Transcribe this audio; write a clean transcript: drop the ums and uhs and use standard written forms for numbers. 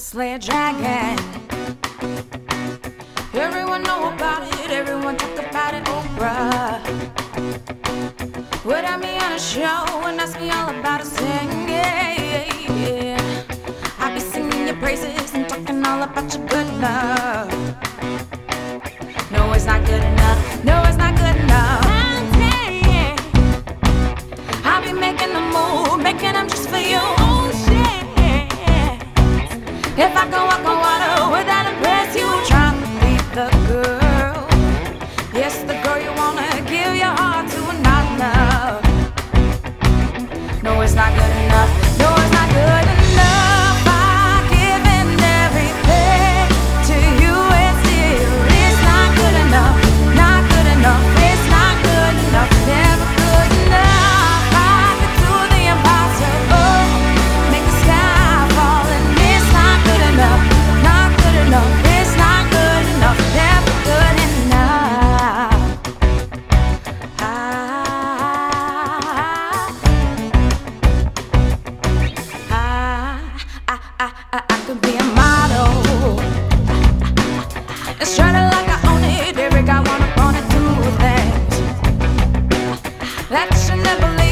slay a dragon. Everyone know about it, everyone talk about it, Oprah. Would have me on a show and ask me all about a sing, yeah. I be singing your praises and talking all about your good love. No, it's not good enough. No, it's not good enough. I'll be making a move, making them just for you. Oh, shit. If I go walk on water, would that impress you? Trying to be the girl. Yes, the girl you wanna give your heart to and not love. No, it's not good enough. No, it's not good enough. I've given everything to you and still it's not good enough. Not good enough. It's not good enough. Never good enough. I could do the impossible. Make the sky fall and it's not good enough. Not good enough. It's not good enough. Never good enough. I could be a model. It's trying to like I own it. Every guy wanna do things that you never leave.